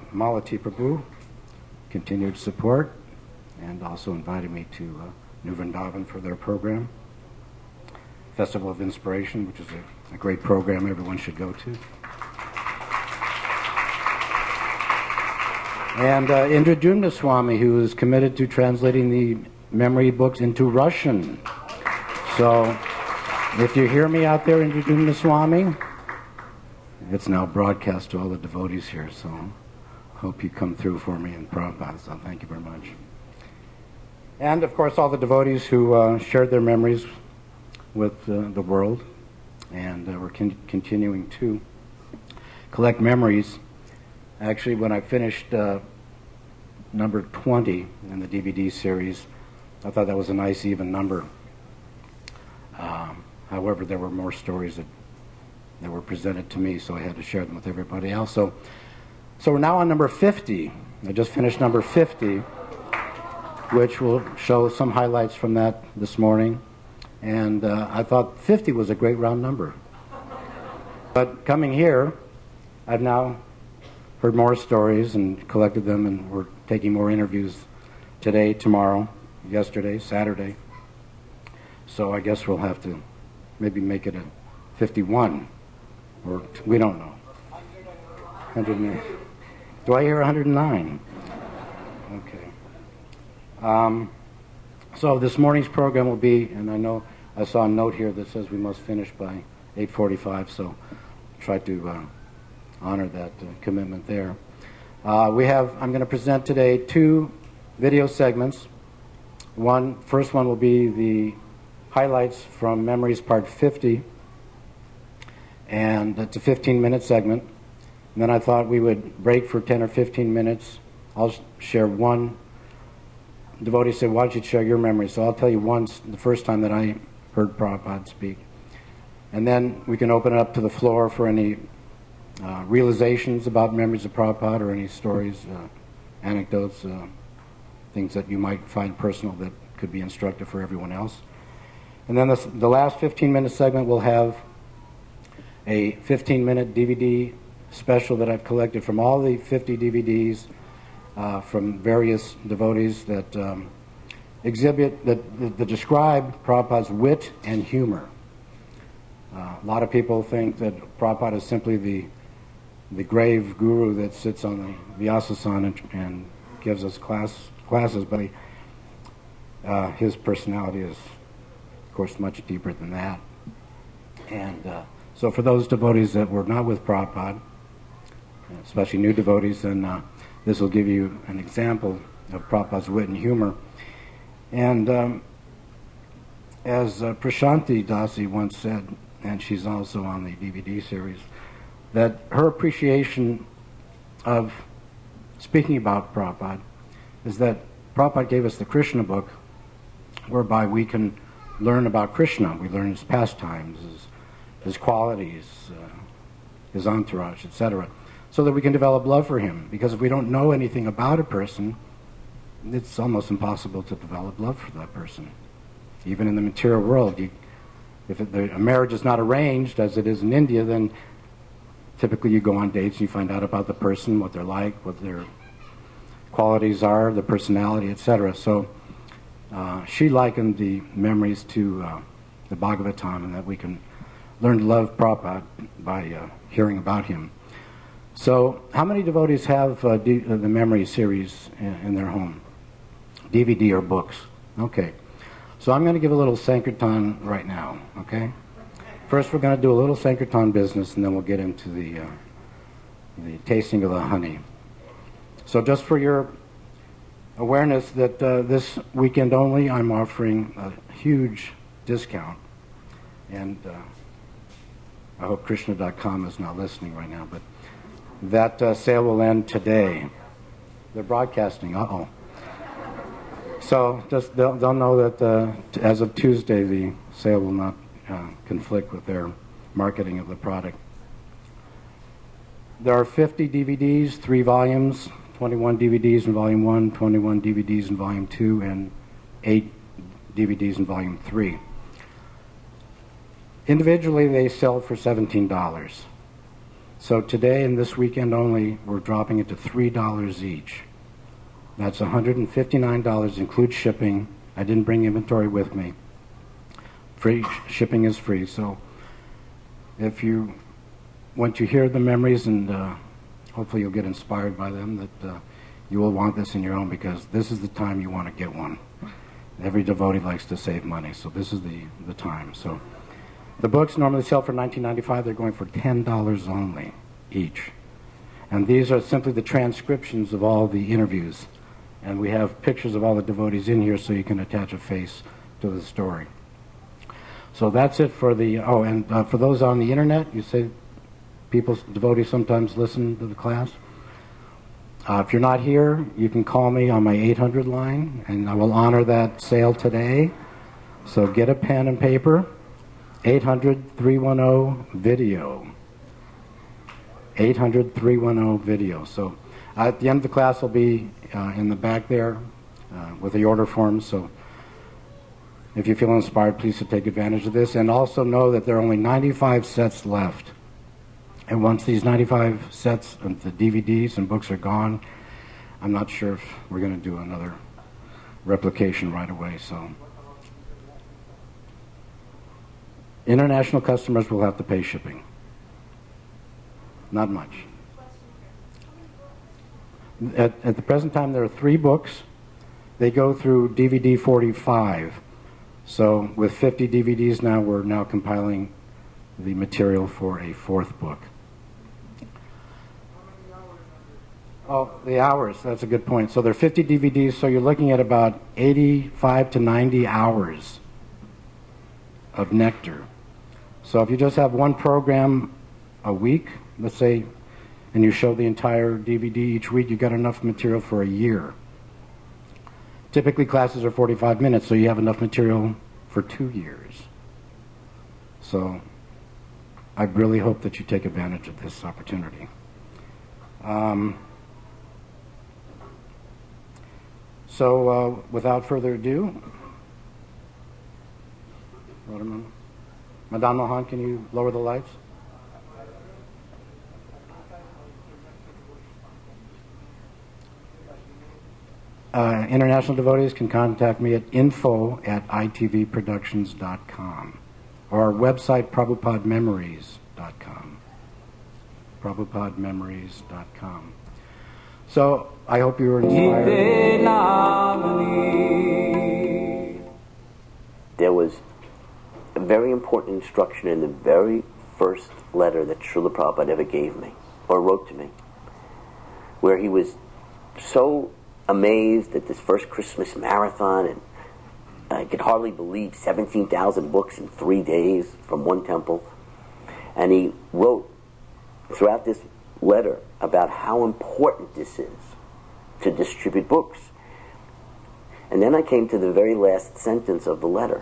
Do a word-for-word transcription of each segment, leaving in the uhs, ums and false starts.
Malati Prabhu, continued support, and also invited me to uh, New Vrindavan for their program. Festival of Inspiration, which is a, a great program everyone should go to. And uh, Indradyumna Swami, who is committed to translating the memory books into Russian. So, if you hear me out there, Indradyumna Swami, it's now broadcast to all the devotees here, so hope you come through for me in Prabhupada, so thank you very much. And, of course, all the devotees who uh, shared their memories with uh, the world, and uh, we're con- continuing to collect memories. Actually, when I finished uh, number twenty in the D V D series, I thought that was a nice even number. Um, however, there were more stories that, that were presented to me, so I had to share them with everybody else. So, so we're now on number fifty. I just finished number fifty, which will show some highlights from that this morning. And uh, I thought fifty was a great round number. But coming here, I've now heard more stories and collected them, and we're taking more interviews today, tomorrow, yesterday, Saturday. So I guess we'll have to maybe make it a fifty-one, or we don't know. one hundred nine. Do I hear one hundred nine? Okay. Um, so this morning's program will be, and I know I saw a note here that says we must finish by eight forty-five, so try to uh, honor that uh, commitment there. Uh, we have, I'm going to present today two video segments. One, first one will be the highlights from Memories Part fifty, and it's a fifteen minute segment. And then I thought we would break for ten or fifteen minutes. I'll share one. Devotee said, why don't you share your memory? So I'll tell you once, the first time that I heard Prabhupada speak. And then we can open it up to the floor for any uh, realizations about memories of Prabhupada, or any stories, uh, anecdotes, uh, things that you might find personal that could be instructive for everyone else. And then this, the last fifteen minute segment will have a fifteen minute D V D special that I've collected from all the fifty D V Ds uh, from various devotees that um, exhibit, that, that, that describe Prabhupada's wit and humor. Uh, a lot of people think that Prabhupada is simply the the grave guru that sits on the Vyasasana and, and gives us class, classes, but he, uh, his personality is, of course, much deeper than that. And uh, so for those devotees that were not with Prabhupada, especially new devotees, then uh, this will give you an example of Prabhupada's wit and humor. And um, as uh, Prashanti Dasi once said, and she's also on the D V D series, that her appreciation of speaking about Prabhupada is that Prabhupada gave us the Krishna book, whereby we can learn about Krishna. We learn his pastimes, his, his qualities, uh, his entourage, et cetera, so that we can develop love for him. Because if we don't know anything about a person, it's almost impossible to develop love for that person. Even in the material world, you, if it, the, a marriage is not arranged, as it is in India, then typically you go on dates and you find out about the person, what they're like, what their qualities are, the personality, et cetera. So uh, she likened the memories to uh, the Bhagavatam, and that we can learn to love Prabhupada by uh, hearing about him. So how many devotees have uh, D- uh, the memory series in, in their home? D V D or books? Okay. So I'm going to give a little Sankirtan right now, okay? First we're going to do a little Sankirtan business, and then we'll get into the, uh, the tasting of the honey. So just for your awareness that uh, this weekend only, I'm offering a huge discount. And uh, I hope Krishna dot com is not listening right now, but that uh, sale will end today. They're broadcasting, uh-oh. So just they'll, they'll know that uh, t- as of Tuesday, the sale will not uh, conflict with their marketing of the product. There are fifty D V Ds, three volumes, twenty-one D V Ds in volume one, twenty-one D V Ds in volume two, and eight D V Ds in volume three. Individually, they sell for seventeen dollars. So today and this weekend only, we're dropping it to three dollars each. That's one hundred fifty-nine dollars, includes shipping. I didn't bring inventory with me. Free shipping is free. So if you, once you hear the memories, and uh, hopefully you'll get inspired by them, that uh, you will want this in your own, because this is the time you want to get one. Every devotee likes to save money, so this is the, the time. So the books normally sell for nineteen ninety-five. They're going for ten dollars only each. And these are simply the transcriptions of all the interviews. And we have pictures of all the devotees in here so you can attach a face to the story. So that's it for the, oh, and uh, for those on the internet, you say people, devotees sometimes listen to the class. Uh, if you're not here, you can call me on my eight hundred line, and I will honor that sale today. So get a pen and paper, eight hundred, three one zero, video. eight hundred, three one zero, video. So uh, at the end of the class, I'll be uh, in the back there uh, with the order forms. So if you feel inspired, please to take advantage of this. And also know that there are only ninety-five sets left. And once these ninety-five sets of the D V Ds and books are gone, I'm not sure if we're going to do another replication right away. So international customers will have to pay shipping. Not much. At, at the present time, there are three books. They go through D V D forty-five. So with fifty D V Ds now, we're now compiling the material for a fourth book. Oh, the hours, that's a good point. So there are fifty D V Ds, so you're looking at about eighty-five to ninety hours of nectar. So if you just have one program a week, let's say, and you show the entire D V D each week, you've got enough material for a year. Typically classes are forty-five minutes, so you have enough material for two years. So I really hope that you take advantage of this opportunity. Um, so uh, without further ado, Madame Mohan, can you lower the lights? Uh, international devotees can contact me at info at I T V productions dot com or our website prabhupada memories dot com. prabhupada memories dot com. So I hope you were inspired. There was a very important instruction in the very first letter that Srila Prabhupada ever gave me, or wrote to me, where he was so amazed at this first Christmas marathon, and I could hardly believe seventeen thousand books in three days from one temple. And he wrote throughout this letter about how important this is to distribute books. And then I came to the very last sentence of the letter,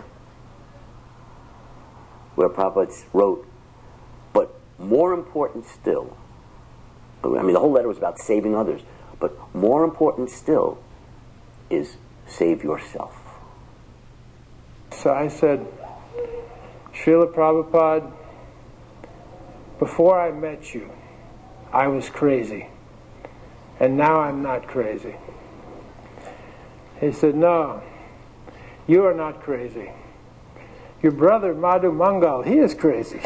where Prabhupada wrote, but more important still, I mean the whole letter was about saving others, but more important still is save yourself. So I said, Srila Prabhupada, before I met you, I was crazy. And now I'm not crazy. He said, no, you are not crazy. Your brother Madhu Mangal, he is crazy.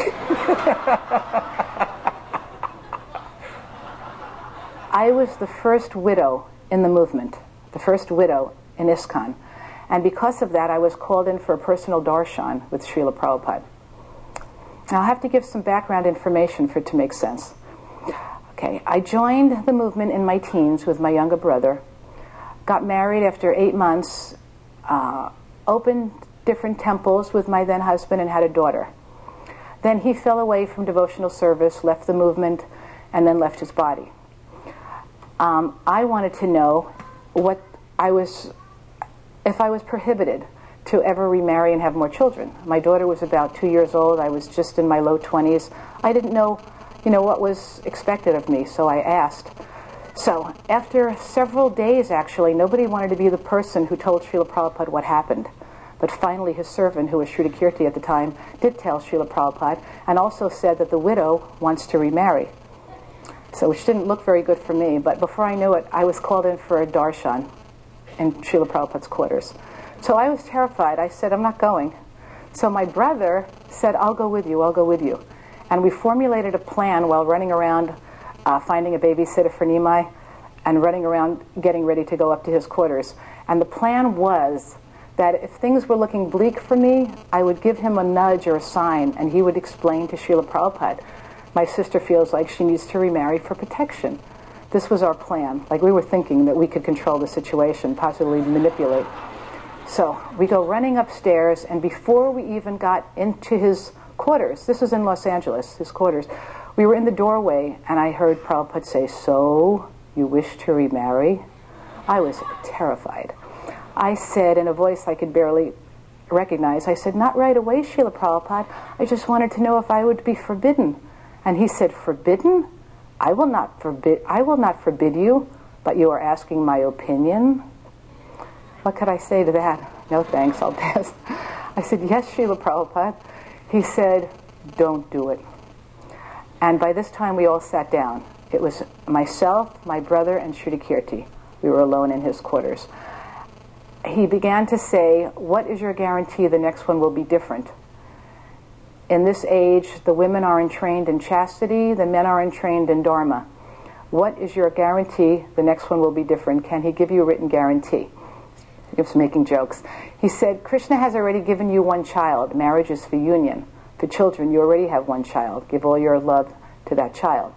I was the first widow in the movement, the first widow in ISKCON. And because of that, I was called in for a personal darshan with Srila Prabhupada. Now, I'll have to give some background information for it to make sense. Okay, I joined the movement in my teens with my younger brother, got married after eight months, uh, opened different temples with my then husband, and had a daughter. Then he fell away from devotional service, left the movement, and then left his body. Um, I wanted to know what I was, if I was prohibited to ever remarry and have more children. My daughter was about two years old. I was just in my low twenties. I didn't know, you know, what was expected of me, so I asked. So after several days, actually, nobody wanted to be the person who told Srila Prabhupada what happened. But finally, his servant, who was Shrita Kirti at the time, did tell Srila Prabhupada, and also said that the widow wants to remarry. So which didn't look very good for me, but before I knew it, I was called in for a darshan in Srila Prabhupada's quarters. So I was terrified. I said, I'm not going. So my brother said, I'll go with you, I'll go with you. And we formulated a plan while running around uh, finding a babysitter for Nimai and running around getting ready to go up to his quarters. And the plan was that if things were looking bleak for me, I would give him a nudge or a sign, and he would explain to Srila Prabhupada, my sister feels like she needs to remarry for protection. This was our plan. Like, we were thinking that we could control the situation, possibly manipulate. So we go running upstairs, and before we even got into his quarters, this was in Los Angeles, his quarters, we were in the doorway, and I heard Prabhupada say, "So, you wish to remarry?" I was terrified. I said, in a voice I could barely recognize, I said, "Not right away, Srila Prabhupada. I just wanted to know if I would be forbidden." And he said, "Forbidden? I will not forbid, I will not forbid you, but you are asking my opinion?" What could I say to that? No thanks, I'll pass. I said, "Yes, Srila Prabhupada." He said, "Don't do it." And by this time we all sat down. It was myself, my brother, and Shruti-Kirti. We were alone in his quarters. He began to say, "What is your guarantee the next one will be different? In this age, the women are entrained in chastity, the men are entrained in dharma. What is your guarantee the next one will be different? Can he give you a written guarantee?" He was making jokes. He said, "Krishna has already given you one child. Marriage is for union. For children, you already have one child. Give all your love to that child."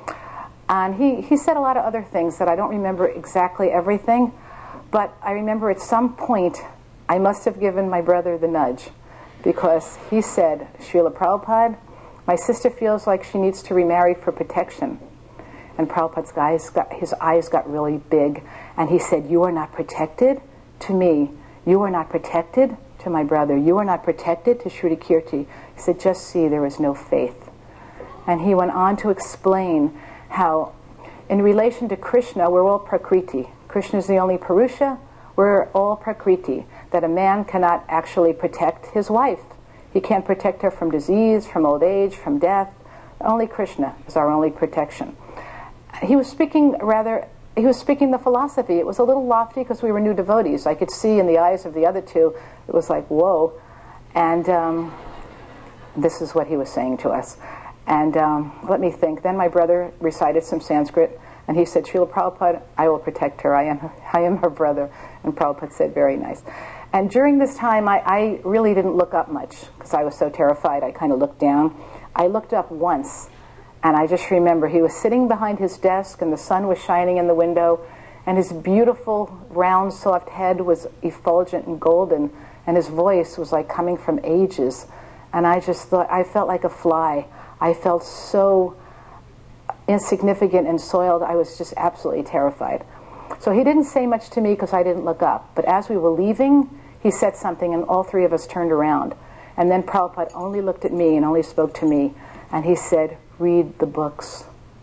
And he, he said a lot of other things that I don't remember exactly everything, but I remember at some point I must have given my brother the nudge, because he said, "Srila Prabhupada, my sister feels like she needs to remarry for protection." And Prabhupada's eyes got, his eyes got really big, and he said, "You are not protected to me. You are not protected to my brother. You are not protected to Shruti-Kirti." He said, "Just see, there is no faith." And he went on to explain how in relation to Krishna, we're all Prakriti. Krishna is the only Purusha. We're all Prakriti. That a man cannot actually protect his wife. He can't protect her from disease, from old age, from death. Only Krishna is our only protection. He was speaking rather, he was speaking the philosophy. It was a little lofty because we were new devotees. I could see in the eyes of the other two, it was like, whoa. And um, this is what he was saying to us. And um, let me think. Then my brother recited some Sanskrit, and he said, "Srila Prabhupada, I will protect her. I am, I am her brother." And Prabhupada said, "Very nice." And during this time, I, I really didn't look up much because I was so terrified. I kind of looked down. I looked up once, and I just remember he was sitting behind his desk, and the sun was shining in the window, and his beautiful, round, soft head was effulgent and golden, and his voice was like coming from ages. And I just thought, I felt like a fly. I felt so insignificant and soiled. I was just absolutely terrified. So he didn't say much to me because I didn't look up. But as we were leaving, he said something, and all three of us turned around. And then Prabhupada only looked at me and only spoke to me. And he said, "Read the books.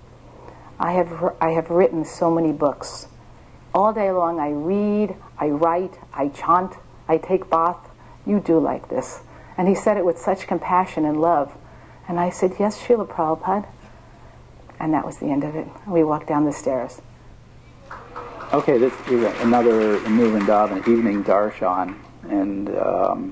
I have, I have written so many books. All day long I read, I write, I chant, I take bath. You do like this." And he said it with such compassion and love. And I said, "Yes, Srila Prabhupada." And that was the end of it. We walked down the stairs. Okay, this is another New Vrindavan evening darshan, and um,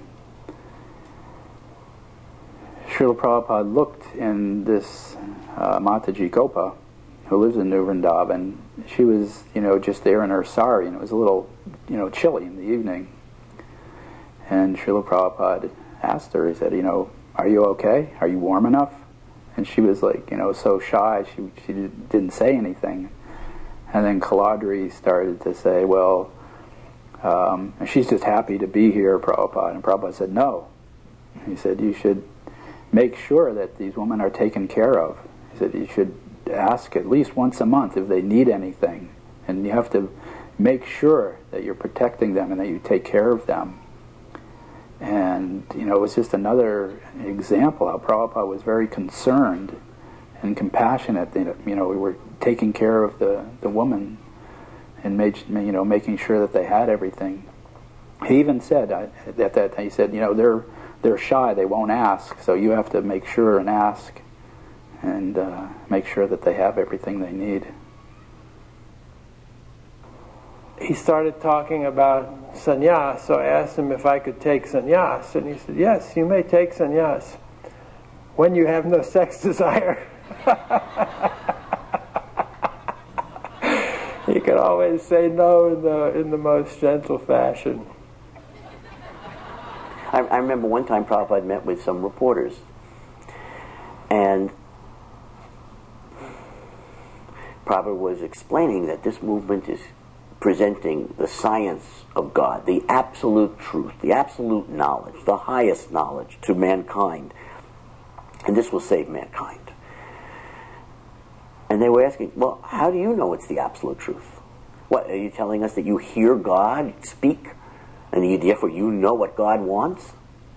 Srila Prabhupada looked in this uh, Mataji Gopa, who lives in New Vrindavan. She was, you know, just there in her sari, and it was a little, you know, chilly in the evening. And Srila Prabhupada asked her, he said, you know, "Are you okay? Are you warm enough?" And she was like, you know, so shy, she she didn't say anything. And then Kaladri started to say, well, um, she's just happy to be here, Prabhupada. And Prabhupada said, no. He said, you should make sure that these women are taken care of. He said, you should ask at least once a month if they need anything. And you have to make sure that you're protecting them and that you take care of them. And, you know, it was just another example how Prabhupada was very concerned and compassionate. You know, we were taking care of the, the woman and made, you know, making sure that they had everything. He even said uh, at that time, he said, you know, they're they're shy, they won't ask, so you have to make sure and ask. and uh, make sure that they have everything they need. He started talking about sannyas, so I asked him if I could take sannyas, and he said, yes, you may take sannyas when you have no sex desire. He could always say no in the in the most gentle fashion. I, I remember one time Prabhupada met with some reporters, and Prabhupada was explaining that this movement is presenting the science of God, the absolute truth, the absolute knowledge, the highest knowledge to mankind, and this will save mankind. And they were asking, well, how do you know it's the absolute truth? What, are you telling us that you hear God speak, and you, therefore you know what God wants?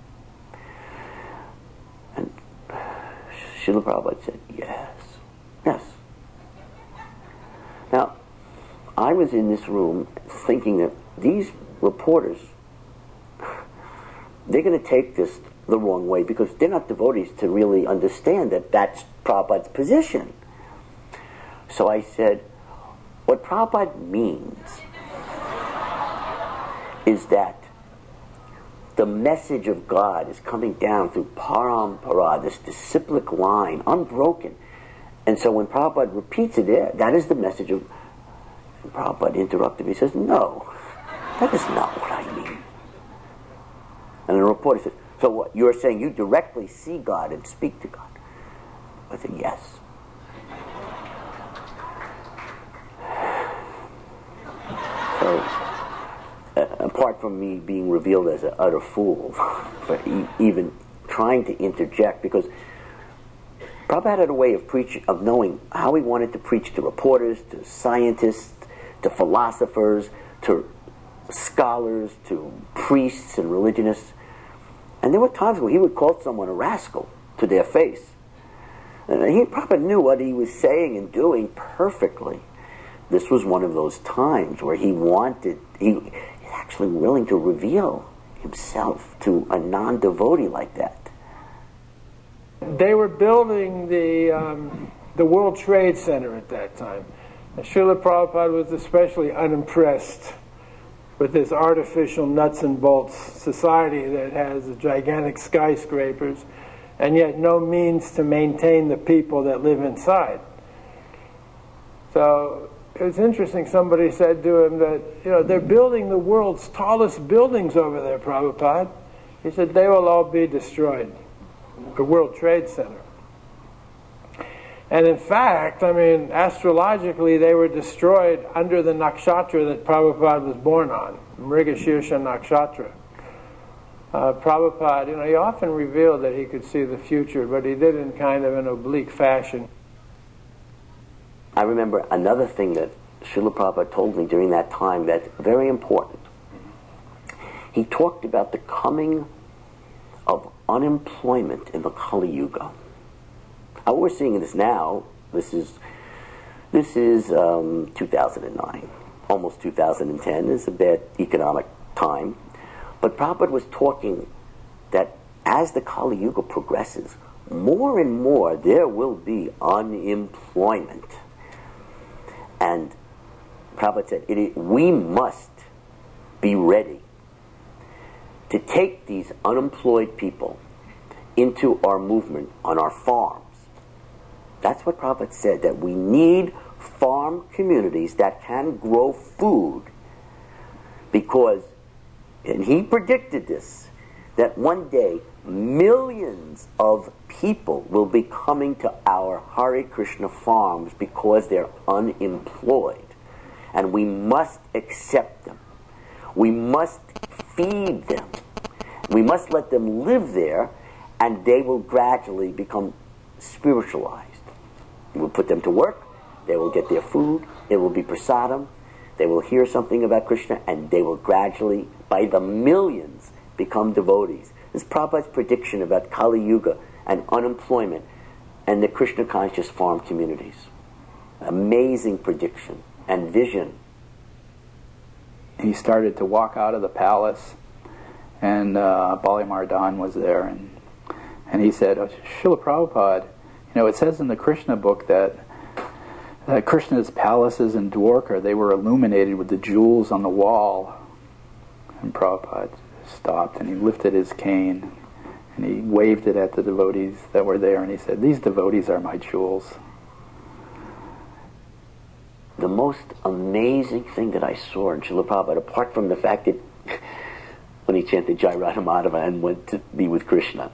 And Srila Prabhupada said, yes, yes. Now, I was in this room thinking that these reporters, they're going to take this the wrong way because they're not devotees to really understand that that's Prabhupada's position. So I said, what Prabhupada means is that the message of God is coming down through parampara, this disciplic line, unbroken. And so when Prabhupada repeats it, that is the message of... And Prabhupada interrupted me. He says, no, that is not what I mean. And the reporter says, so what, you're saying you directly see God and speak to God? I said, yes. So, uh, apart from me being revealed as an utter fool for e- even trying to interject, because Prabhupada had a way of preaching, of knowing how he wanted to preach to reporters, to scientists, to philosophers, to scholars, to priests and religionists. And there were times where he would call someone a rascal to their face. And he probably knew what he was saying and doing perfectly. This was one of those times where he wanted, he was actually willing to reveal himself to a non-devotee like that. They were building the um, the World Trade Center at that time. And Srila Prabhupada was especially unimpressed with this artificial nuts and bolts society that has gigantic skyscrapers and yet no means to maintain the people that live inside. So it was interesting, somebody said to him that, you know, they're building the world's tallest buildings over there, Prabhupada. He said, they will all be destroyed. The World Trade Center. And in fact, I mean, astrologically, they were destroyed under the nakshatra that Prabhupada was born on, Mrigashirsha nakshatra. Uh, Prabhupada, you know, he often revealed that he could see the future, but he did it in kind of an oblique fashion. I remember another thing that Srila Prabhupada told me during that time that's very important. He talked about the coming of unemployment in the Kali Yuga. Now, we're seeing this now. This is this is um, two thousand nine, almost two thousand ten. It's a bad economic time. But Prabhupada was talking that as the Kali Yuga progresses, more and more there will be unemployment. And Prabhupada said, it is, we must be ready to take these unemployed people into our movement on our farms. That's what Prabhupada said, that we need farm communities that can grow food, because, and he predicted this, that one day millions of people will be coming to our Hare Krishna farms because they're unemployed. And we must accept them. We must feed them. We must let them live there, and they will gradually become spiritualized. We'll put them to work, they will get their food, it will be prasadam, they will hear something about Krishna, and they will gradually, by the millions, become devotees. This is Prabhupada's prediction about Kali Yuga and unemployment and the Krishna conscious farm communities. Amazing prediction and vision. He started to walk out of the palace, and uh, Bali Mardan was there, and and he said, oh, Srila Prabhupada, you You know, it says in the Krishna book that uh, Krishna's palaces in Dwarka, they were illuminated with the jewels on the wall. And Prabhupada stopped and he lifted his cane and he waved it at the devotees that were there and he said, "These devotees are my jewels." The most amazing thing that I saw in Srila Prabhupada, apart from the fact that when he chanted Jai Radha Madhava and went to be with Krishna,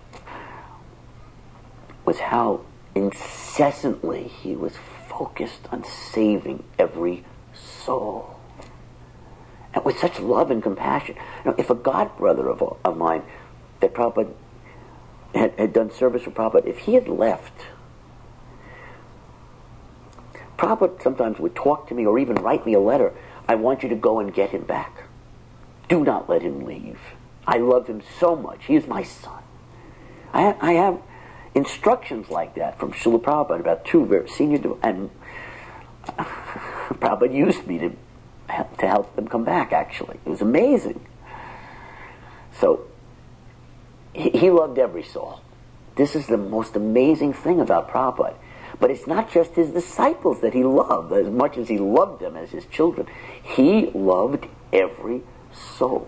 was how incessantly he was focused on saving every soul. And with such love and compassion. You know, if a god brother of, of mine that Prabhupada had, had done service for Prabhupada, if he had left, Prabhupada sometimes would talk to me or even write me a letter, "I want you to go and get him back. Do not let him leave. I love him so much. He is my son." I have, I have instructions like that from Srila Prabhupada about two very senior, and Prabhupada used me to to help them come back, actually. It was amazing. So, he, he loved every soul. This is the most amazing thing about Prabhupada. But it's not just his disciples that he loved, as much as he loved them as his children. He loved every soul.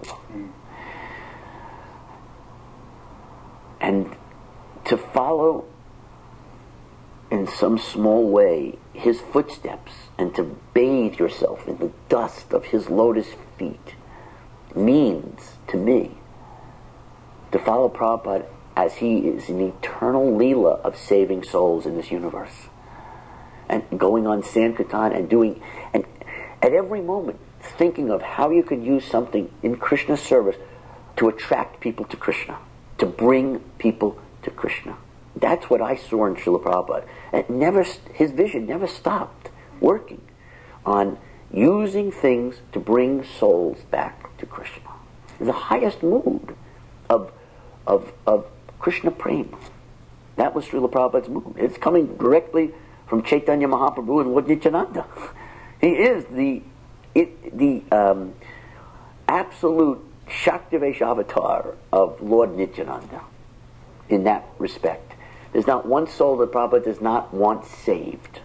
And to follow in some small way his footsteps and to bathe yourself in the dust of his lotus feet means to me to follow Prabhupada as he is an eternal Leela of saving souls in this universe. And going on Sankirtan and doing, and at every moment thinking of how you could use something in Krishna's service to attract people to Krishna, to bring people to Krishna. That's what I saw in Srila Prabhupada. And never, his vision never stopped working on using things to bring souls back to Krishna. The highest mood of, of, of Krishna Prema. That was Srila Prabhupada's mood. It's coming directly from Chaitanya Mahaprabhu and Lord Nityananda. He is the, it, the um, absolute Shaktivesh avatar of Lord Nityananda in that respect. There's not one soul that Prabhupada does not want saved.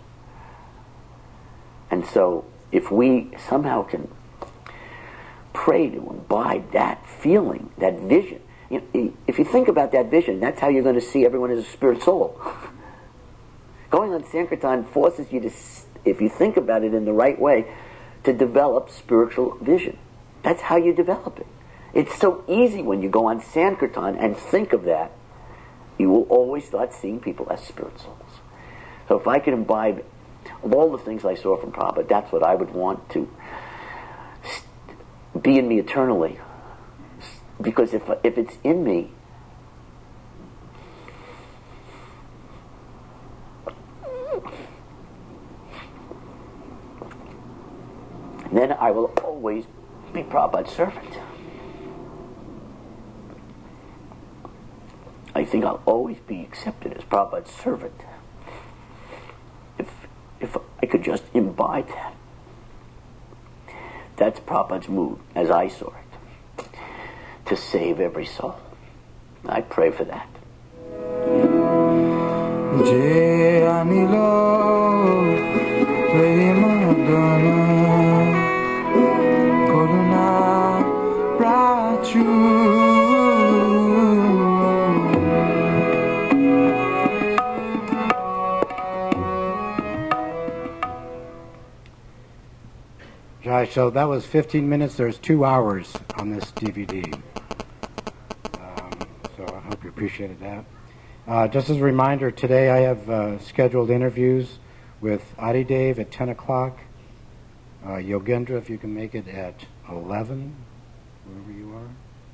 And so, if we somehow can pray to imbibe that feeling, that vision, you know, if you think about that vision, that's how you're going to see everyone as a spirit soul. Going on Sankirtan forces you to, if you think about it in the right way, to develop spiritual vision. That's how you develop it. It's so easy when you go on Sankirtan and think of that. You will always start seeing people as spirit souls. So if I could imbibe all the things I saw from Prabhupada, that's what I would want to be in me eternally. Because if if it's in me, then I will always be Prabhupada's servant. I think I'll always be accepted as Prabhupada's servant. If if I could just imbibe that. That's Prabhupada's mood, as I saw it. To save every soul. I pray for that. Jai Anilo Premadana Koruna Prachu. Jai, so that was fifteen minutes. There's two hours on this D V D. Um, so I hope you appreciated that. Uh, just as a reminder, today I have uh, scheduled interviews with Adidev at ten o'clock. Uh, Yogendra, if you can make it at eleven, wherever you are.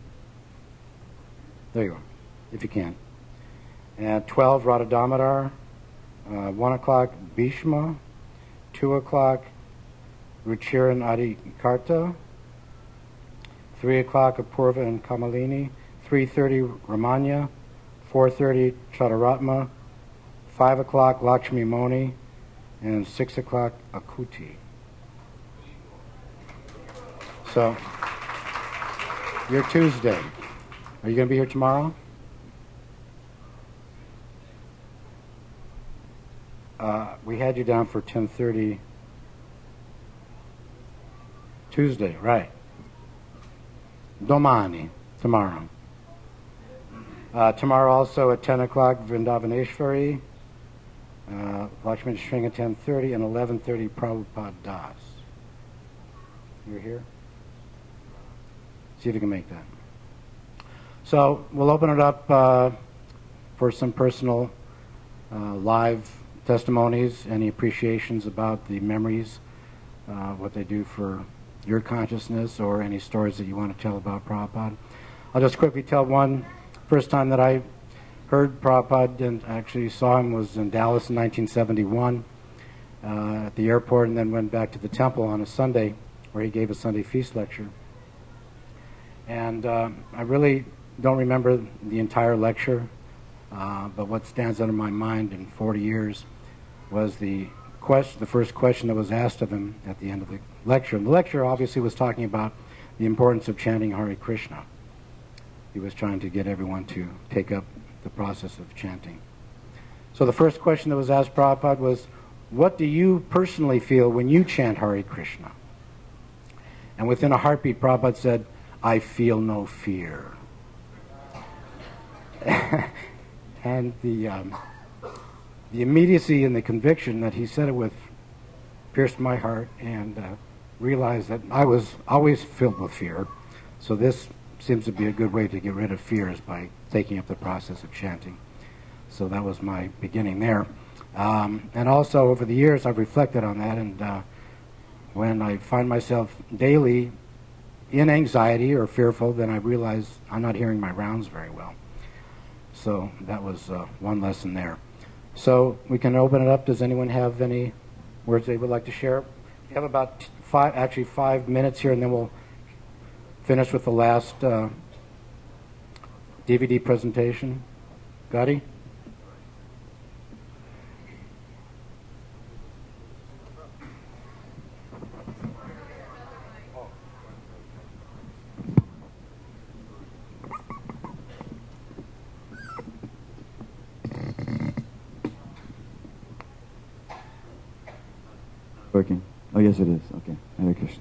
There you are, if you can. At twelve, Radha Damodar. Uh, one o'clock, Bhishma. two o'clock, Ruchiran Adi Karta. three o'clock, Apurva and Kamalini. three thirty, Ramanya. four thirty, Chadaratma. five o'clock, Lakshmi Moni. And six o'clock, Akuti. So, your Tuesday. Are you going to be here tomorrow? we had you down for ten thirty Tuesday, right. Domani, tomorrow. Uh, tomorrow also at ten o'clock, Vrindavaneshwari, uh, Lakshman String at ten thirty, and eleven thirty, Prabhupada Das. You're here? See if you can make that. So we'll open it up uh, for some personal uh, live testimonies, any appreciations about the memories, uh, what they do for your consciousness, or any stories that you want to tell about Prabhupada. I'll just quickly tell one. First time that I heard Prabhupada and actually saw him was in Dallas in nineteen seventy-one uh, at the airport, and then went back to the temple on a Sunday where he gave a Sunday feast lecture. And uh, I really don't remember the entire lecture, uh, but what stands out in my mind in forty years was the question, the first question that was asked of him at the end of the lecture. And the lecture obviously was talking about the importance of chanting Hare Krishna. He was trying to get everyone to take up the process of chanting. So the first question that was asked Prabhupada was, what do you personally feel when you chant Hare Krishna? And within a heartbeat, Prabhupada said, I feel no fear. And the um, the immediacy and the conviction that he said it with pierced my heart, and uh, realized that I was always filled with fear. So this seems to be a good way to get rid of fears, by taking up the process of chanting. So that was my beginning there. Um, and also over the years I've reflected on that, and uh, when I find myself daily in anxiety or fearful, then I realize I'm not hearing my rounds very well. So that was uh, one lesson there. So we can open it up. Does anyone have any words they would like to share? We have about five, actually five minutes here, and then we'll finish with the last uh, D V D presentation. Gotti? Working. Oh, yes, it is. Okay. Hare Krishna.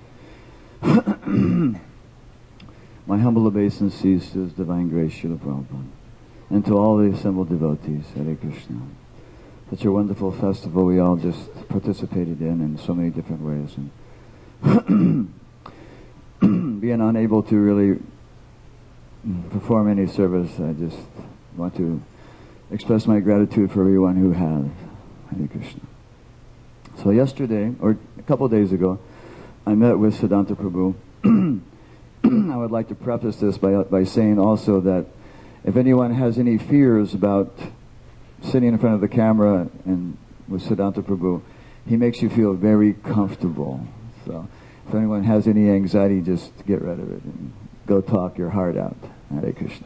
My humble obeisances to His Divine Grace, Srila Prabhupada, and to all the assembled devotees. Hare Krishna. Such a wonderful festival we all just participated in in so many different ways. And being unable to really perform any service, I just want to express my gratitude for everyone who has. Hare Krishna. So yesterday, or a couple of days ago, I met with Siddhanta Prabhu. I would like to preface this by, by saying also that if anyone has any fears about sitting in front of the camera and with Siddhanta Prabhu, he makes you feel very comfortable. So if anyone has any anxiety, just get rid of it and go talk your heart out. Hare Krishna.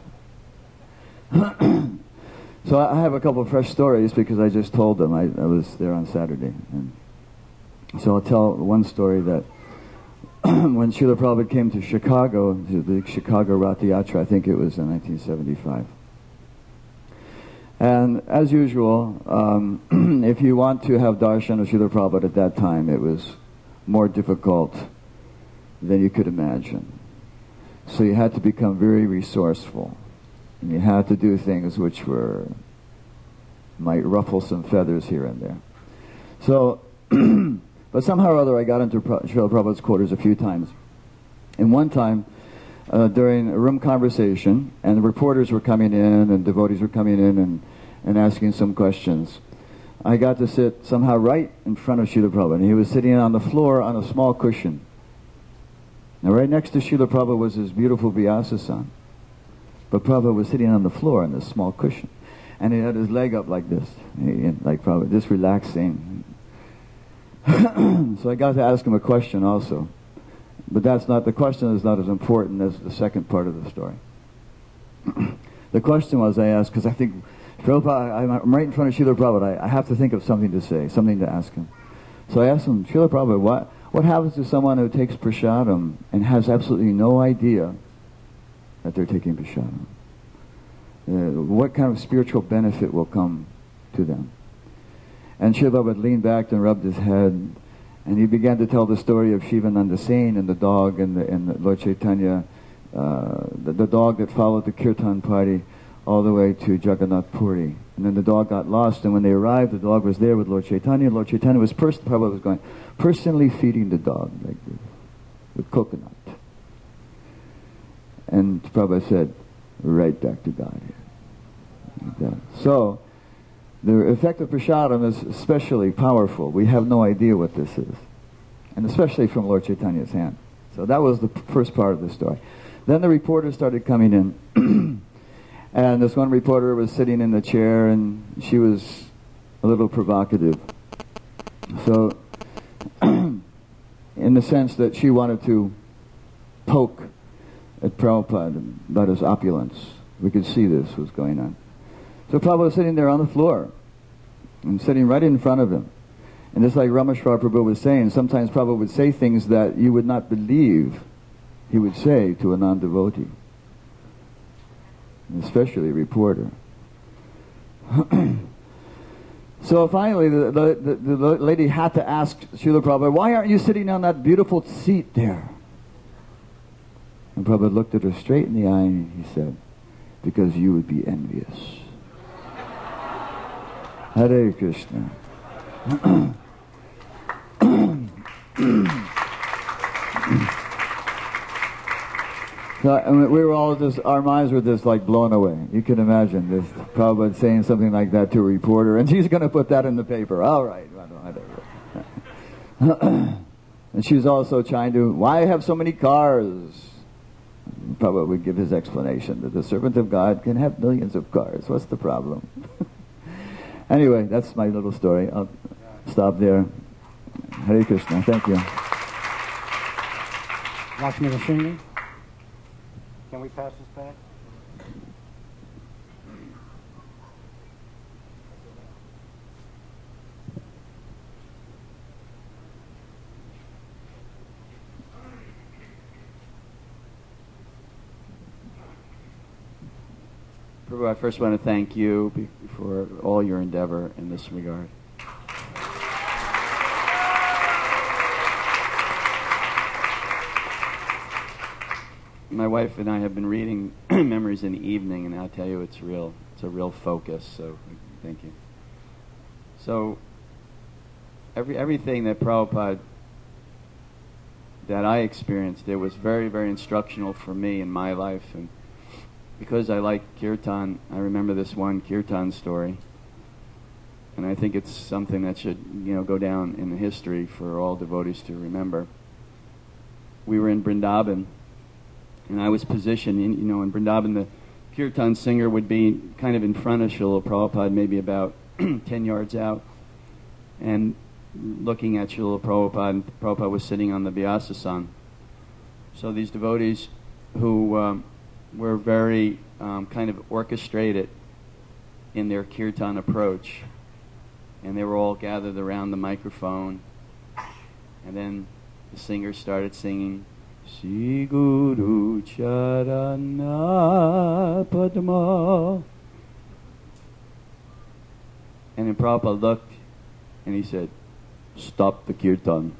So I have a couple of fresh stories because I just told them. I, I was there on Saturday. And so I'll tell one story that when Srila Prabhupada came to Chicago, to the Chicago Ratha Yatra, I think it was in nineteen seventy-five. And as usual, um, if you want to have darshan of Srila Prabhupada at that time, it was more difficult than you could imagine. So you had to become very resourceful. And you had to do things which were, might ruffle some feathers here and there. So, but somehow or other I got into Srila Prabhupada's quarters a few times. And one time, uh, during a room conversation, and the reporters were coming in, and devotees were coming in and, and asking some questions, I got to sit somehow right in front of Srila Prabhupada. And he was sitting on the floor on a small cushion. Now right next to Srila Prabhupada was his beautiful Vyasa-san. But Prabhupada was sitting on the floor on this small cushion. And he had his leg up like this. He, like Prabhupada, just relaxing. So I got to ask him a question also. But that's not, the question is not as important as the second part of the story. The question was, I asked, because I think, Prabhupada, I'm right in front of Srila Prabhupada, I, I have to think of something to say, something to ask him. So I asked him, Srila Prabhupada, what, what happens to someone who takes prasadam and has absolutely no idea that they're taking prasadam? Uh, what kind of spiritual benefit will come to them? And Shiva would lean back and rubbed his head, and he began to tell the story of Shivananda Sen and the dog and, the, and the Lord Chaitanya, uh, the, the dog that followed the kirtan party all the way to Jagannath Puri. And then the dog got lost, and when they arrived, the dog was there with Lord Chaitanya. Lord Chaitanya was, pers- Prabhupada was going, personally feeding the dog like this, with coconut. And Prabhupada said, right back to God here. Like that. So, the effect of prasadam is especially powerful. We have no idea what this is. And especially from Lord Chaitanya's hand. So that was the p- first part of the story. Then the reporters started coming in. And this one reporter was sitting in the chair, and she was a little provocative. So, in the sense that she wanted to poke at Prabhupada about his opulence. We could see this was going on. So Prabhupada was sitting there on the floor, and sitting right in front of him. And just like Rameshwar Prabhu was saying, sometimes Prabhupada would say things that you would not believe he would say to a non-devotee. Especially a reporter. So finally, the, the, the, the lady had to ask Srila Prabhupada, why aren't you sitting on that beautiful seat there? And Prabhupada looked at her straight in the eye and he said, because you would be envious. Hare Krishna. So, I mean, we were all just, our minds were just like blown away. You can imagine this Prabhupada saying something like that to a reporter, and she's going to put that in the paper. All right. And she's also trying to, why have so many cars? Prabhupada would give his explanation that the servant of God can have millions of cars. What's the problem? Anyway, that's my little story. I'll stop there. Hare Krishna. Thank you. Lakshmi Nrsimha, can we pass this back? Prabhu, I first want to thank you be- for all your endeavor in this regard. My wife and I have been reading Memories in the Evening, and I'll tell you it's real. It's a real focus, so thank you. So, every everything that Prabhupada, that I experienced, it was very, very instructional for me in my life, and because I like kirtan, I remember this one kirtan story, and I think it's something that should, you know, go down in the history for all devotees to remember. We were in Vrindavan, and I was positioned, in, you know, in Vrindavan, the kirtan singer would be kind of in front of Srila Prabhupada, maybe about ten yards out, and looking at Srila Prabhupada, and Prabhupada was sitting on the Vyasasana. So these devotees who um, were very um, kind of orchestrated in their kirtan approach, and they were all gathered around the microphone, and then the singer started singing, Sri Guru Charana Padma. And then Prabhupada looked and he said, stop the kirtan.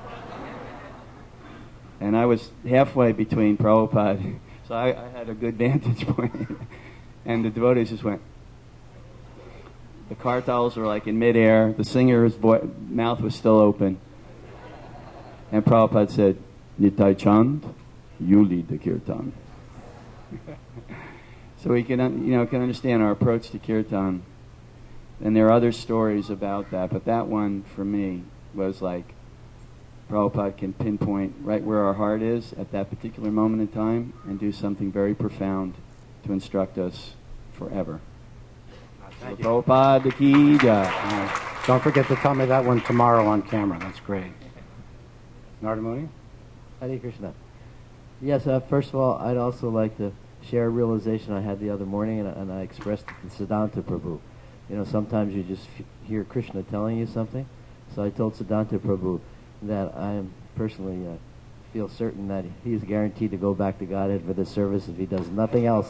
And I was halfway between Prabhupada, so I, I had a good vantage point. And the devotees just went. The kartals were like in midair, the singer's vo- mouth was still open. And Prabhupada said, Nitai Chand, you lead the kirtan. So we can, you know, can understand our approach to kirtan. And there are other stories about that, but that one for me was like Prabhupada can pinpoint right where our heart is at that particular moment in time and do something very profound to instruct us forever. Thank So you. Prabhupada ki jai. Don't forget to tell me that one tomorrow on camera. That's great. Nardamuni? Hare Krishna. Yes, uh, first of all, I'd also like to share a realization I had the other morning, and, and I expressed it to Siddhanta Prabhu. You know, sometimes you just f- hear Krishna telling you something. So I told Siddhanta Prabhu that I am personally uh, feel certain that he is guaranteed to go back to Godhead for this service if he does nothing else.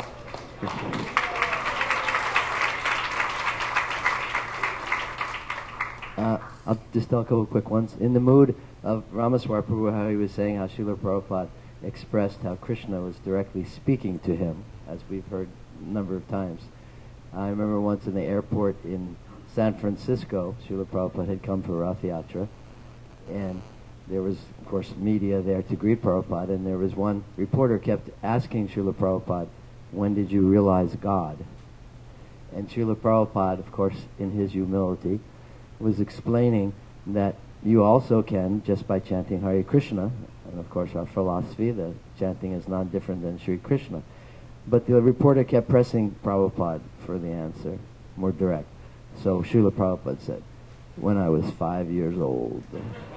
Uh, I'll just tell a couple of quick ones. In the mood of Ramaswar Prabhu, how he was saying how Srila Prabhupada expressed how Krishna was directly speaking to him, as we've heard a number of times. I remember once in the airport in San Francisco, Srila Prabhupada had come for Rath Yatra, and there was, of course, media there to greet Prabhupada, and there was one reporter kept asking Srila Prabhupada, when did you realize God? And Srila Prabhupada, of course, in his humility, was explaining that you also can, just by chanting Hare Krishna, and of course our philosophy, the chanting is not different than Sri Krishna. But the reporter kept pressing Prabhupada for the answer, more direct. So Srila Prabhupada said, when I was five years old.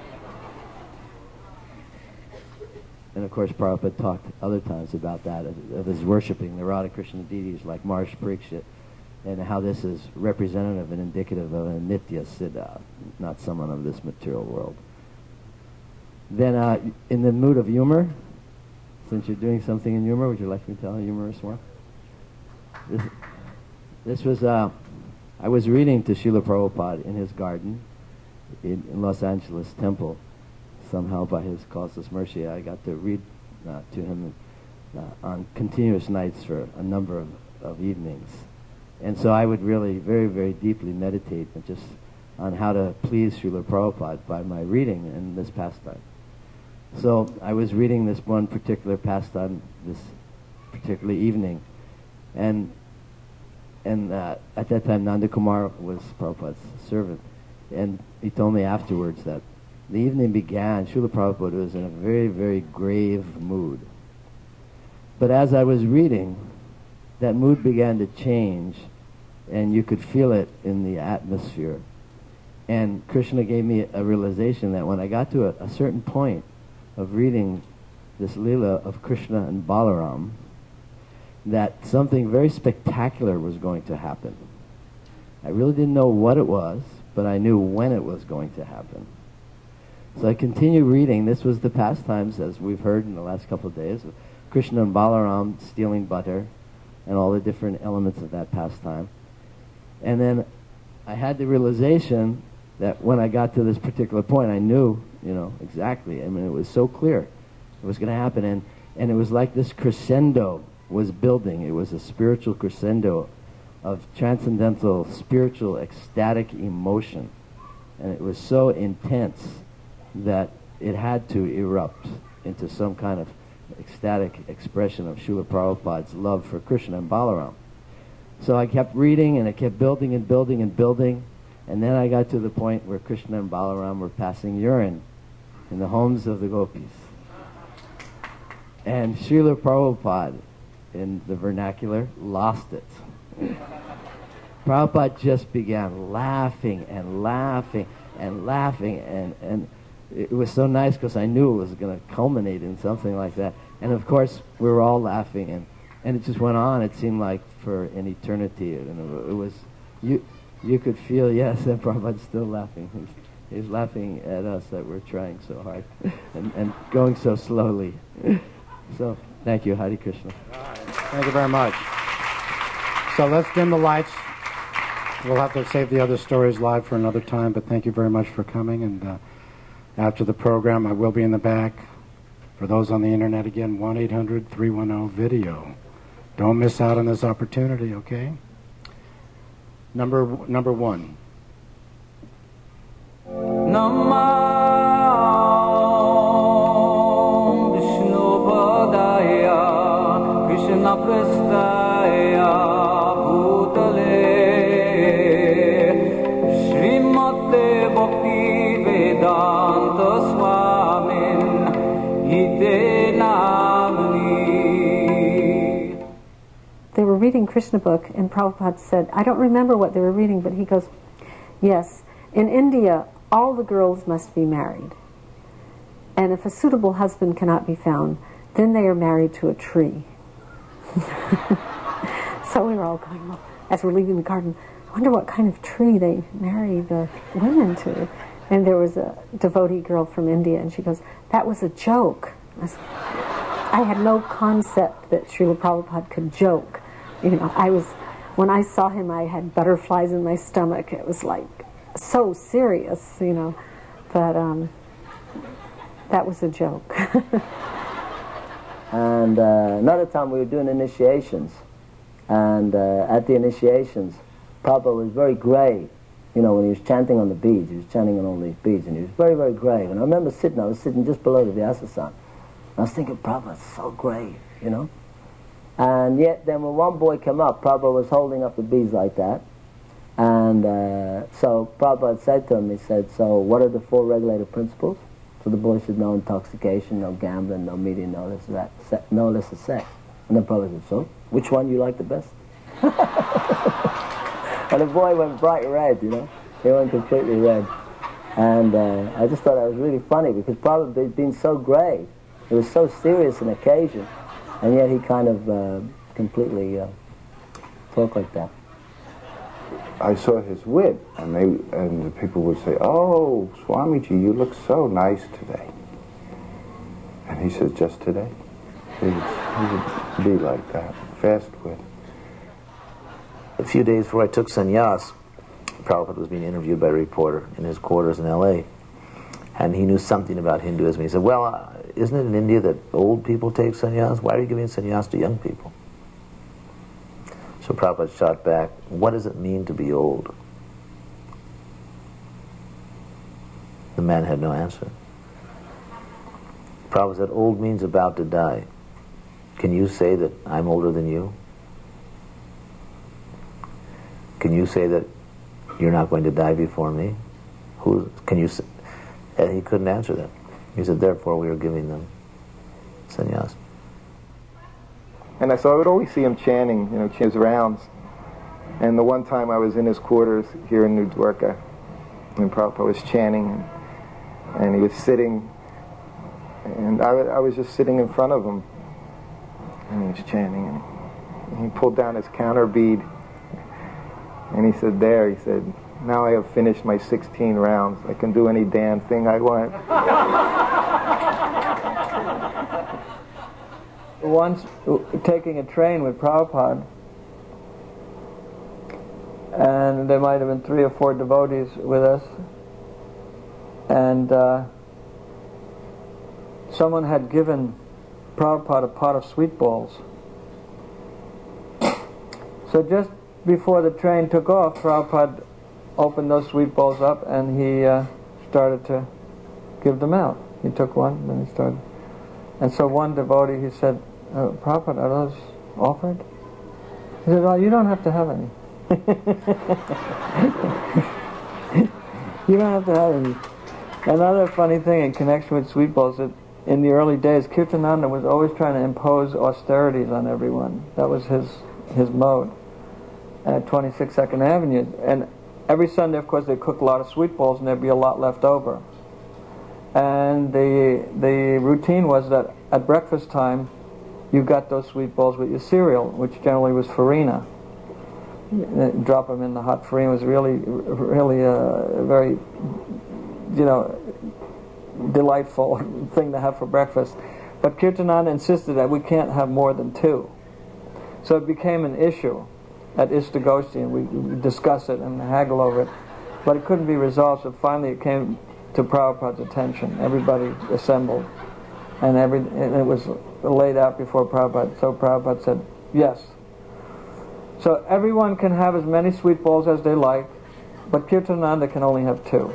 And of course Prabhupada talked other times about that, of, of his worshipping the Radha Krishna deities like Maharsh Parikshit, and how this is representative and indicative of a Nitya Siddha, not someone of this material world. Then uh, in the mood of humor, since you're doing something in humor, would you like me to tell a humorous one? This, this was, uh, I was reading to Srila Prabhupada in his garden in, in Los Angeles Temple. Somehow by his causeless mercy, I got to read uh, to him uh, on continuous nights for a number of, of evenings. And so I would really very, very deeply meditate just on how to please Srila Prabhupada by my reading in this pastime. So I was reading this one particular pastime this particular evening, and and uh, at that time Nanda Kumar was Prabhupada's servant, and he told me afterwards that the evening began, Srila Prabhupada was in a very, very grave mood. But as I was reading, that mood began to change, and you could feel it in the atmosphere. And Krishna gave me a realization that when I got to a, a certain point of reading this Leela of Krishna and Balaram, that something very spectacular was going to happen. I really didn't know what it was, but I knew when it was going to happen. So I continued reading. This was the pastimes, as we've heard in the last couple of days, of Krishna and Balaram stealing butter, and all the different elements of that pastime. And then I had the realization that when I got to this particular point, I knew, you know, exactly. I mean, it was so clear it was going to happen. And, and it was like this crescendo was building. It was a spiritual crescendo of transcendental, spiritual, ecstatic emotion. And it was so intense that it had to erupt into some kind of ecstatic expression of Srila Prabhupada's love for Krishna and Balaram. So I kept reading, and it kept building and building and building, and then I got to the point where Krishna and Balaram were passing urine in the homes of the gopis. And Srila Prabhupada, in the vernacular, lost it. Prabhupada just began laughing and laughing and laughing, and, and it was so nice because I knew it was going to culminate in something like that. And of course, we were all laughing, and, and it just went on. It seemed like for an eternity. And it was, you you could feel, yes, that Prabhupada's still laughing. He's, he's laughing at us that we're trying so hard and, and going so slowly. So, thank you, Hare Krishna. Thank you very much. So let's dim the lights. We'll have to save the other stories live for another time, but thank you very much for coming. And uh, after the program, I will be in the back. For those on the internet, again, one eight hundred three one zero video. Don't miss out on this opportunity, okay? Number number one. Namah Vishnu Padaya Krishna Prestaya Bhutale Srimate Bhakti Vedanta Swamin Hite Namani. They were reading Krishna book, and Prabhupada said, I don't remember what they were reading, but he goes, yes, in India, all the girls must be married. And if a suitable husband cannot be found, then they are married to a tree. So we were all going, well, as we're leaving the garden, I wonder what kind of tree they marry the women to. And there was a devotee girl from India, and she goes, that was a joke. I said, I had no concept that Srila Prabhupada could joke. You know, I was, when I saw him, I had butterflies in my stomach. It was like, so serious, you know. But um, that was a joke. And uh, another time we were doing initiations, and uh, at the initiations, Prabhupada was very grave. You know, when he was chanting on the beads, he was chanting on all these beads, and he was very, very grave. And I remember sitting, I was sitting just below the Vyasasana. I was thinking, Prabhupada's so grave, you know. And yet, then when one boy came up, Prabhupada was holding up the beads like that. And uh, so Prabhupada said to him, he said, so what are the four regulative principles? So the boy said, no intoxication, no gambling, no media, no illicit, that, se- no illicit sex. And then Prabhupada said, so, which one you like the best? And the boy went bright red, you know. He went completely red. And uh, I just thought that was really funny, because Prabhupada had been so grave. It was so serious an occasion. And yet he kind of uh, completely uh, talked like that. I saw his wit, and they and the people would say, "Oh, Swamiji, you look so nice today." And he says, "Just today." He would, he would be like that, fast wit. A few days before I took sannyas, Prabhupada was being interviewed by a reporter in his quarters in L A, and he knew something about Hinduism. He said, "Well, uh, isn't it in India that old people take sannyas? Why are you giving sannyas to young people?" So Prabhupada shot back, "What does it mean to be old?" The man had no answer. Prabhupada said, "Old means about to die. Can you say that I'm older than you? Can you say that you're not going to die before me? Who can you say?" And he couldn't answer that. He said, "Therefore we are giving them sannyas." And I, so I would always see him chanting, you know, his rounds. And the one time I was in his quarters here in New Dwarka, and Prabhupada was chanting, and, and he was sitting, and I, I was just sitting in front of him, and he was chanting, and he pulled down his counter bead, and he said, "There," he said, "now I have finished my sixteen rounds. I can do any damn thing I want." Once taking a train with Prabhupada, and there might have been three or four devotees with us, and uh, someone had given Prabhupada a pot of sweet balls. So just before the train took off, Prabhupada opened those sweet balls up, and he uh, started to give them out. He took one, and then he started. And so one devotee, he said, uh, "Prabhupada, are those offered?" He said, "Oh, you don't have to have any." You don't have to have any. Another funny thing in connection with sweet balls, that in the early days, Kirtananda was always trying to impose austerities on everyone. That was his his mode at twenty-six Second Avenue. And every Sunday, of course, they cook a lot of sweet balls, and there'd be a lot left over. And the the routine was that at breakfast time, you got those sweet balls with your cereal, which generally was farina. Drop them in the hot farina. It was really, really a very, you know, delightful thing to have for breakfast. But Kirtananda insisted that we can't have more than two. So it became an issue at Istagosti, and we, we discussed it and haggle over it. But it couldn't be resolved, so finally it came to Prabhupada's attention. Everybody assembled, and every and it was laid out before Prabhupada. So Prabhupada said, "Yes." So everyone can have as many sweet balls as they like, but Kirtananda can only have two.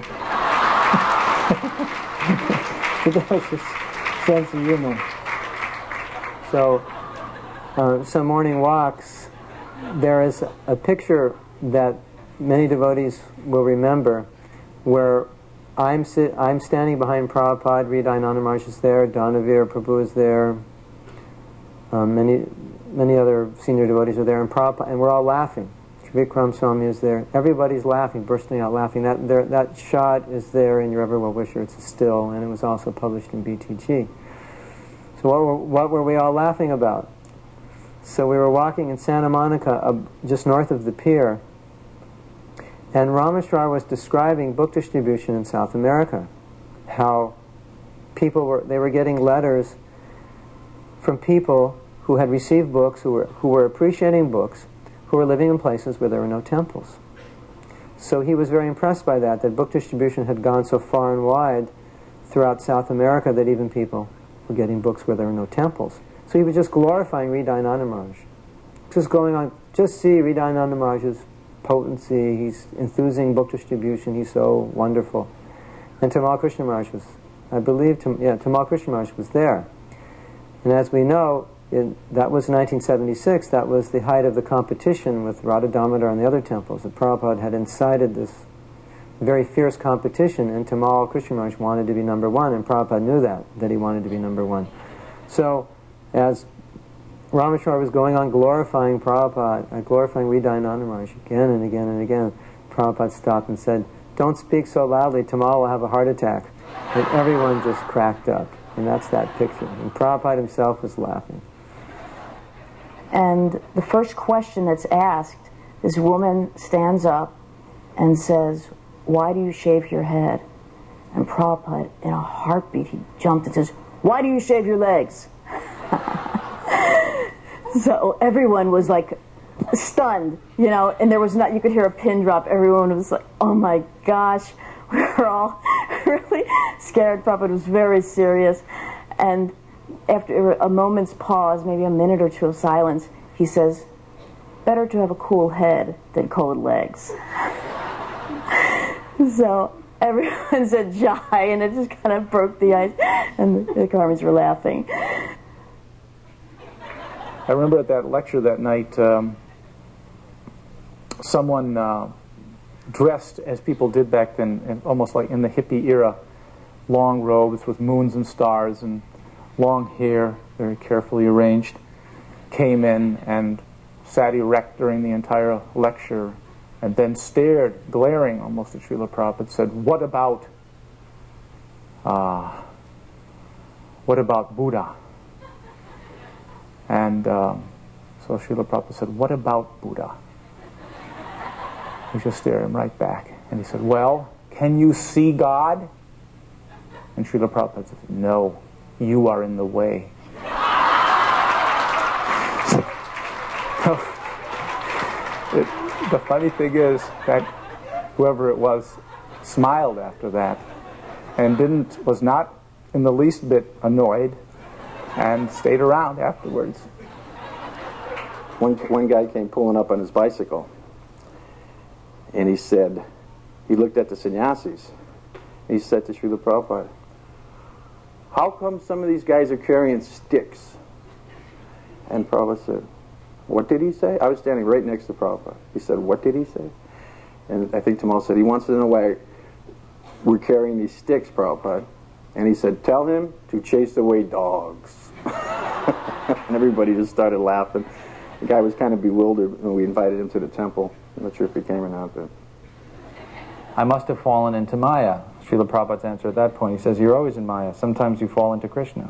So that was his sense of humor. So, uh, some morning walks, there is a picture that many devotees will remember, where I'm sit, I'm standing behind Prabhupada, Hridayana Maharaj is there, Dhanavir Prabhu is there, um, many many other senior devotees are there, and Prabhupada, and we're all laughing. Vikram Swami is there. Everybody's laughing, bursting out laughing. That there, that shot is there in Your Ever Well Wisher. It's a still, and it was also published in B T G. So what were, what were we all laughing about? So we were walking in Santa Monica, uh, just north of the pier, and Rameshwar was describing book distribution in South America. How people were, they were getting letters from people who had received books, who were who were appreciating books, who were living in places where there were no temples. So he was very impressed by that, that book distribution had gone so far and wide throughout South America that even people were getting books where there were no temples. So he was just glorifying Hridayananda Maharaj. Just going on, just see Hridayananda Maharaj's potency, he's enthusing book distribution, he's so wonderful. And Tamal Krishna Maharaj was, I believe, Tam, yeah, Tamal Krishna Maharaj was there. And as we know, in, that was nineteen seventy-six, that was the height of the competition with Radha Damodar and the other temples. That Prabhupada had incited this very fierce competition, and Tamal Krishna Maharaj wanted to be number one, and Prabhupada knew that, that he wanted to be number one. So, as Rameshwar was going on glorifying Prabhupada, uh, glorifying Hridayananda Maharaj again and again and again, Prabhupada stopped and said, "Don't speak so loudly, Tamal will have a heart attack." And everyone just cracked up, and that's that picture. And Prabhupada himself was laughing. And the first question that's asked, this woman stands up and says, "Why do you shave your head?" And Prabhupada, in a heartbeat, he jumped and says, "Why do you shave your legs?" So everyone was like stunned, you know, and there was not, you could hear a pin drop. Everyone was like, "Oh my gosh." We were all really scared. Prabhupada was very serious. And after a moment's pause, maybe a minute or two of silence, he says, "Better to have a cool head than cold legs." So everyone said "Jai," and it just kind of broke the ice, and the, the Karmis were laughing. I remember at that lecture that night, um, someone uh, dressed as people did back then, and almost like in the hippie era, long robes with moons and stars and long hair, very carefully arranged, came in and sat erect during the entire lecture, and then stared, glaring almost at Srila Prabhupada, said, "What about, uh, what about Buddha?" And um, so Srila Prabhupada said, "What about Buddha?" We just stared him right back. And he said, "Well, can you see God?" And Srila Prabhupada said, "No, you are in the way." So, it, the funny thing is that whoever it was smiled after that and didn't was not in the least bit annoyed and stayed around afterwards. One, one guy came pulling up on his bicycle, and he said, he looked at the sannyasis, and he said to Srila Prabhupada, "How come some of these guys are carrying sticks?" And Prabhupada said, "What did he say?" I was standing right next to Prabhupada. He said, "What did he say?" And I think Tamal said, "He wants to know why we're carrying these sticks, Prabhupada." And he said, "Tell him to chase away dogs." And everybody just started laughing. The guy was kind of bewildered when we invited him to the temple. I'm not sure if he came or not, but I must have fallen into Maya. Srila Prabhupada's answer at that point, he says, "You're always in Maya. Sometimes you fall into Krishna."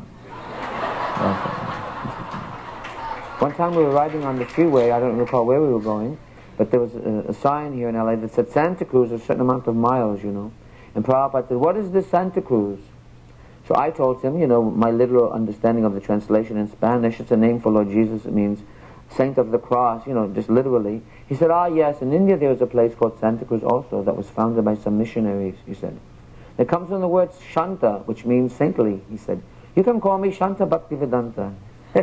One time we were riding on the freeway, I don't recall where we were going, but there was a, a sign here in L A that said Santa Cruz, a certain amount of miles, you know. And Prabhupada said, "What is this Santa Cruz?" So I told him, you know, my literal understanding of the translation in Spanish, it's a name for Lord Jesus, it means Saint of the Cross, you know, just literally. He said, "Ah, yes, in India there was a place called Santa Cruz also that was founded by some missionaries," he said. It comes from the word Shanta, which means saintly, he said. "You can call me Shanta Bhaktivedanta."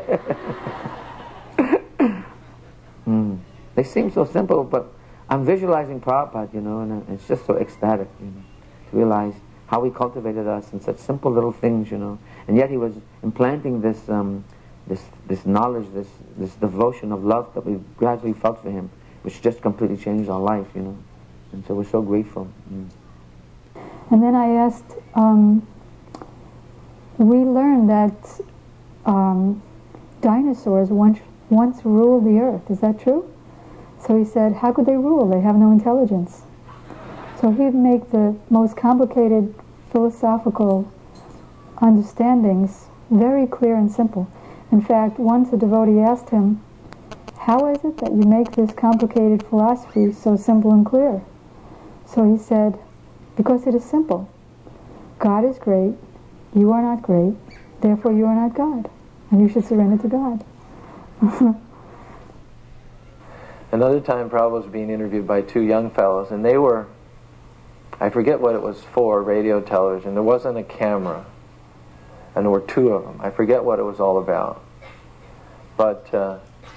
mm. They seem so simple, but I'm visualizing Prabhupada, you know, and it's just so ecstatic, you know, to realize how he cultivated us in such simple little things, you know. And yet he was implanting this um, this this knowledge, this this devotion of love that we gradually felt for him, which just completely changed our life, you know. And so we're so grateful. Mm. And then I asked, um, we learned that um, dinosaurs once, once ruled the earth. Is that true? So he said, how could they rule? They have no intelligence. So he'd make the most complicated philosophical understandings very clear and simple. In fact, once a devotee asked him, how is it that you make this complicated philosophy so simple and clear? So he said, because it is simple. God is great, you are not great, therefore you are not God, and you should surrender to God. Another time Prabhupada was being interviewed by two young fellows, and they were, I forget what it was for, radio, television. There wasn't a camera, and there were two of them. I forget what it was all about. But uh,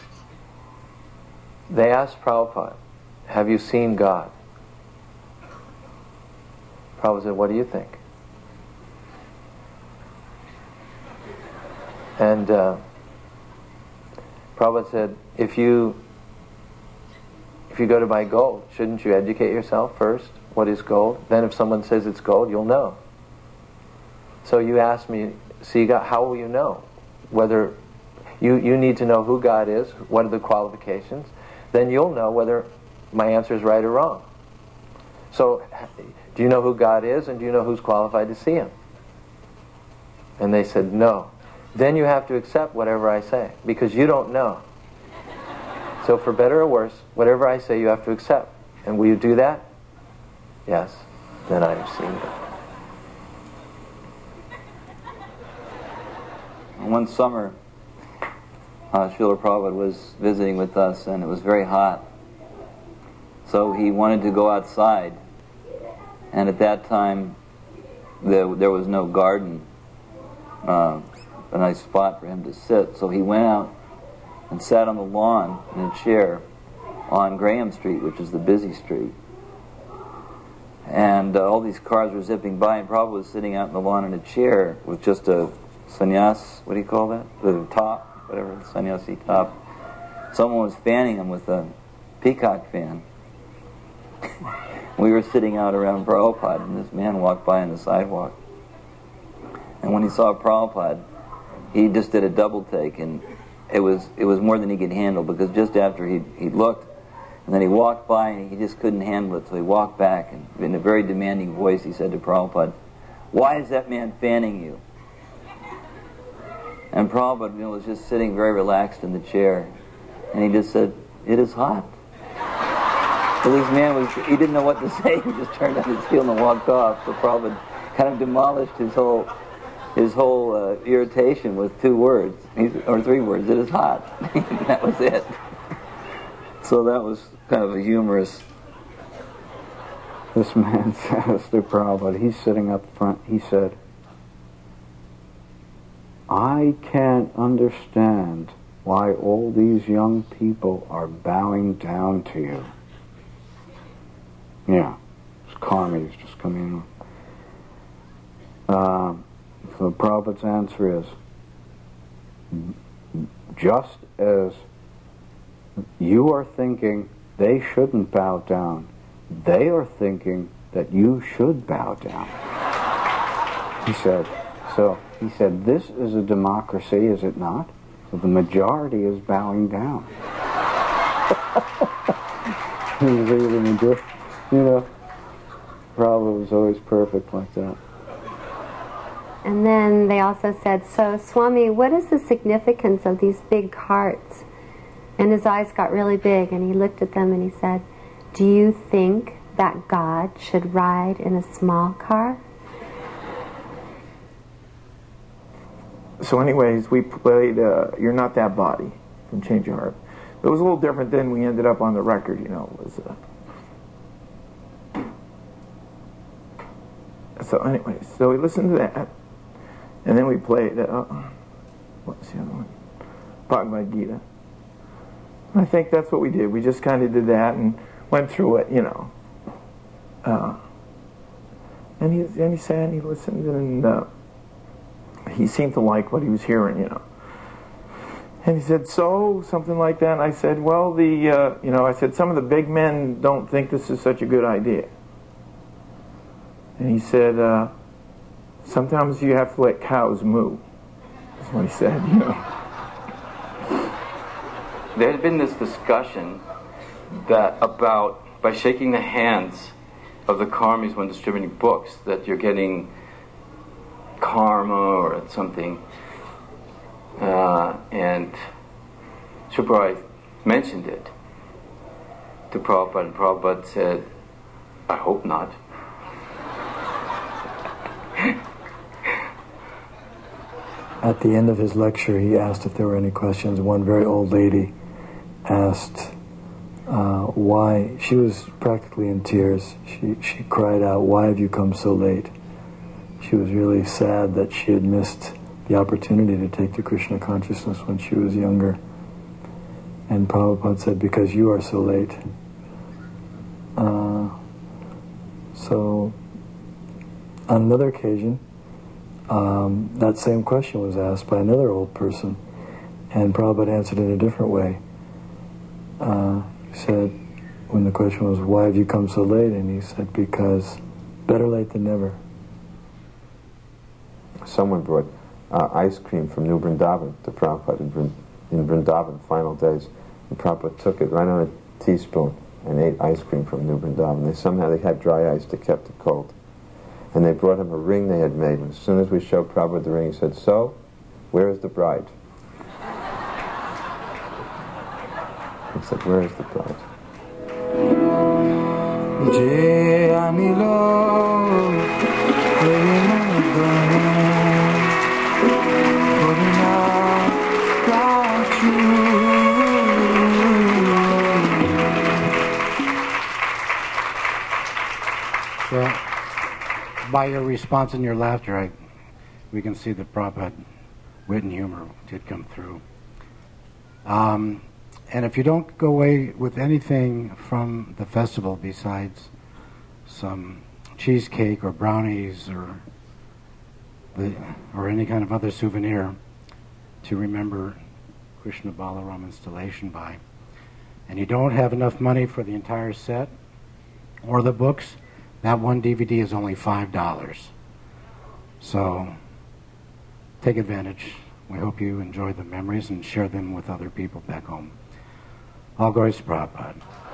they asked Prabhupada, have you seen God? Prabhupada said, what do you think? And uh, Prabhupada said, if you if you go to buy gold, shouldn't you educate yourself first? What is gold? Then if someone says it's gold, you'll know. So you ask me, see God, how will you know? Whether you, you need to know who God is, what are the qualifications, then you'll know whether my answer is right or wrong. So, do you know who God is, and do you know who's qualified to see Him? And they said, no. Then you have to accept whatever I say, because you don't know. So for better or worse, whatever I say you have to accept. And will you do that? Yes. Then I have seen God. One summer, uh, Srila Prabhupada was visiting with us, and it was very hot. So he wanted to go outside. And at that time, there, there was no garden, uh, a nice spot for him to sit. So he went out and sat on the lawn in a chair on Graham Street, which is the busy street. And uh, all these cars were zipping by, and Prabhupada was sitting out in the lawn in a chair with just a sannyas, what do you call that? The top, whatever, sannyasi top. Someone was fanning him with a peacock fan. We were sitting out around Prabhupada, and this man walked by on the sidewalk. And when he saw Prabhupada, he just did a double take, and it was it was more than he could handle, because just after he he looked, and then he walked by, and he just couldn't handle it, so he walked back, and in a very demanding voice he said to Prabhupada, "Why is that man fanning you?" And Prabhupada, you know, was just sitting very relaxed in the chair, and he just said, "It is hot." So this man was, he didn't know what to say, he just turned on his heel and walked off. So Prabhupada kind of demolished his whole his whole uh, irritation with two words, or three words, "It is hot." That was it. So that was kind of a humorous. This man says to Prabhupada, he's sitting up front, he said, "I can't understand why all these young people are bowing down to you." Yeah, it's karma is just coming in. Uh, so Prabhupada's answer is, just as you are thinking they shouldn't bow down, they are thinking that you should bow down. He said, so he said, this is a democracy, is it not? So the majority is bowing down. You know, Prabhupada was always perfect like that. And then they also said, "So, Swami, what is the significance of these big carts?" And his eyes got really big, and he looked at them and he said, "Do you think that God should ride in a small car?" So anyways, we played uh, You're Not That Body from Change Your Heart. It was a little different than we ended up on the record, you know. It was... Uh, So anyway, so we listened to that, and then we played, uh, what's the other one? Bhagavad Gita. I think that's what we did. We just kind of did that and went through it, you know. Uh, and he and he sat and he listened, and uh, he seemed to like what he was hearing, you know. And he said, "So," something like that. And I said, "Well, the, uh, you know, I said, some of the big men don't think this is such a good idea." And he said, uh, "Sometimes you have to let cows moo." That's what he said, you know. There had been this discussion that about, by shaking the hands of the karmis when distributing books, that you're getting karma or something. Uh, and Shuparai mentioned it to Prabhupada, and Prabhupada said, "I hope not." At the end of his lecture, he asked if there were any questions. One very old lady asked, uh, why, she was practically in tears. She, she cried out, "Why have you come so late?" She was really sad that she had missed the opportunity to take to Krishna consciousness when she was younger. And Prabhupada said, "Because you are so late." Uh, so, on another occasion, um, that same question was asked by another old person, and Prabhupada answered in a different way. Uh, he said, when the question was, "Why have you come so late?" and he said, "Because better late than never." Someone brought uh, ice cream from New Vrindavan to Prabhupada in, Vrind- in Vrindavan, final days. And Prabhupada took it right on a teaspoon and ate ice cream from New Vrindavan. They somehow they had dry ice that kept it cold. And they brought him a ring they had made. And as soon as we showed Prabhupada the ring, he said, "So, where is the bride?" He said, "Where is the bride?" So, by your response and your laughter, I, we can see that Prabhupada wit and humor did come through. Um, and if you don't go away with anything from the festival besides some cheesecake or brownies or the, or any kind of other souvenir to remember Krishna Balaram installation by, and you don't have enough money for the entire set or the books, that one D V D is only five dollars. So take advantage. We hope you enjoy the memories and share them with other people back home. All glories to Prabhupada.